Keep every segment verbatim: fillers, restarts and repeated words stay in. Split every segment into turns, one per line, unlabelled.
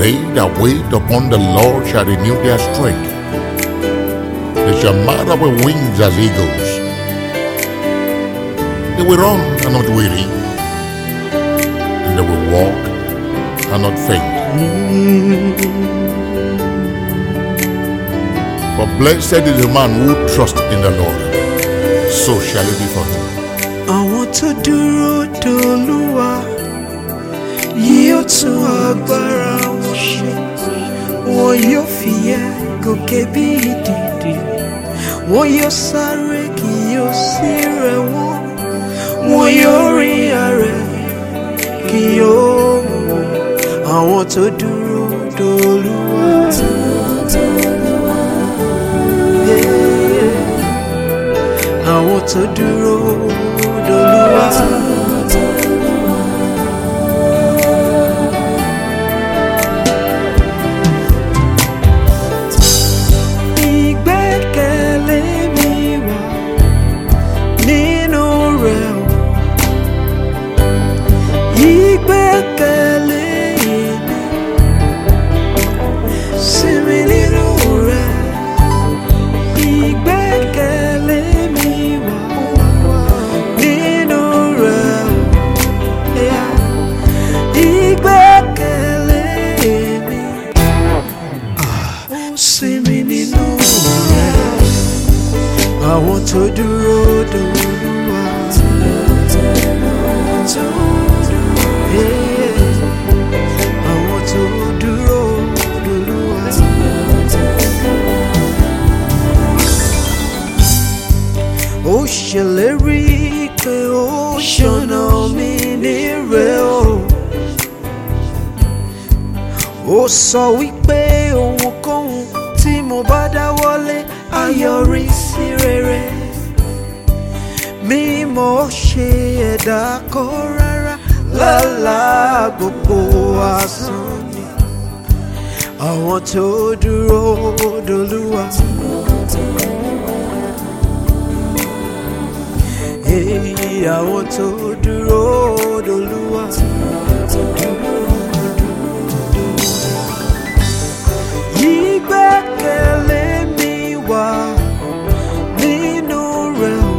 They that wait upon the Lord shall renew their strength. They shall mount up with wings as eagles. They will run and not weary, and they will walk and not faint. For blessed is the man who trusts in the Lord, so shall it be for him.
Àwọn tó dúró d'Olúwa yóò tún agbára wọn ṣe. Wọn yóò fìyẹ́ gòkè bí idì. Wọn yóò sáré kì yóò sì rẹ̀ wọ́n. Wọn yóò rìn arẹ̀ kì yóò mú wọn. Àwọn tó dúró d'Olúwa. Àwọn tó dúró d'Olúwa. Ìgbẹ́kẹ̀lé mi wà nínú rẹ̀ o. Ìgbẹ́kẹ̀lé mi sí mi nínú rẹ̀. Ìgbẹ́kẹ̀lé mi wà nínú rẹ̀ o. Ìgbẹ́kẹ̀lé mi sí mi nínú rẹ̀. Àwọn tó dúró d'Olúwa. Àwọn tó dúró d'Olúwa. Ó ṣèlérí pé ó ṣọ̀nà mi nírẹ̀ o. Ó sọ wípé ohunkóhun tí mo bá dáwọ́lé á yọrí sí rere. Mímọ́ ṣe ẹ̀dá kọ́ rárá lálá gbogbo asán ni. Àwọn tó dúró d'Olúwa. Èyí àwọn tó dúró d'Olúwa. Ìgbẹ́kẹ̀lé mi wà nínú rẹ̀ o.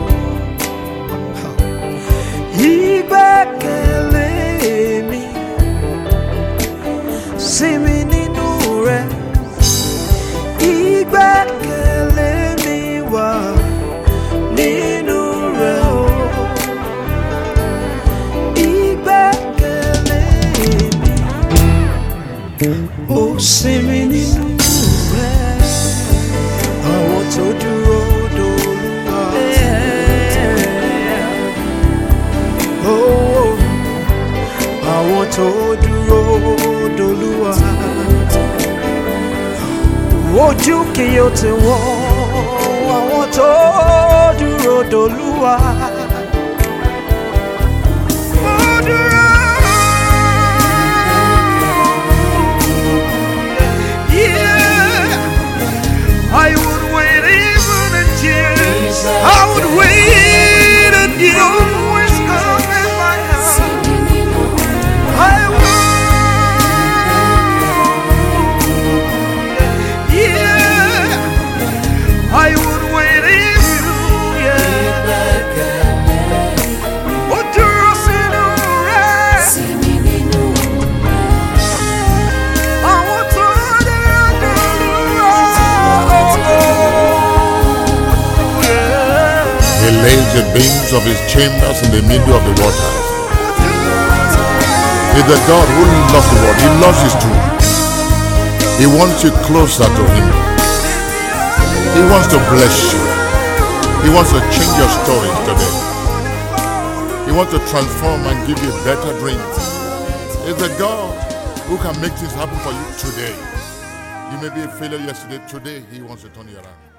Ìgbẹ́kẹ̀lé mi sí mi nínú rẹ̀. Ìgbẹ́kẹ̀lé mi wà nínú rẹ̀ o. Ìgbẹ́kẹ̀lé mi ó sí mi nínú rẹ̀. Àwọn tó dúró d'Olúwa. Oh, àwọn tó dúró d'Olúwa. Ojú kì yóò tì wọ́n. Àwọn tó dúró d'Olúwa. Mo dúró. Yeah, I would wait even until I would wait until always come in my house. I would, yeah, I would wait even, yeah. Oh, trust in the rest. I want to do
He lays the beams of his chambers in the middle of the waters. He's the God who loves the world. He loves his children. He wants you closer to him. He wants to bless you. He wants to change your story today. He wants to transform and give you better dreams. He's the God who can make things happen for you today. You may be a failure yesterday. Today, he wants to turn you around.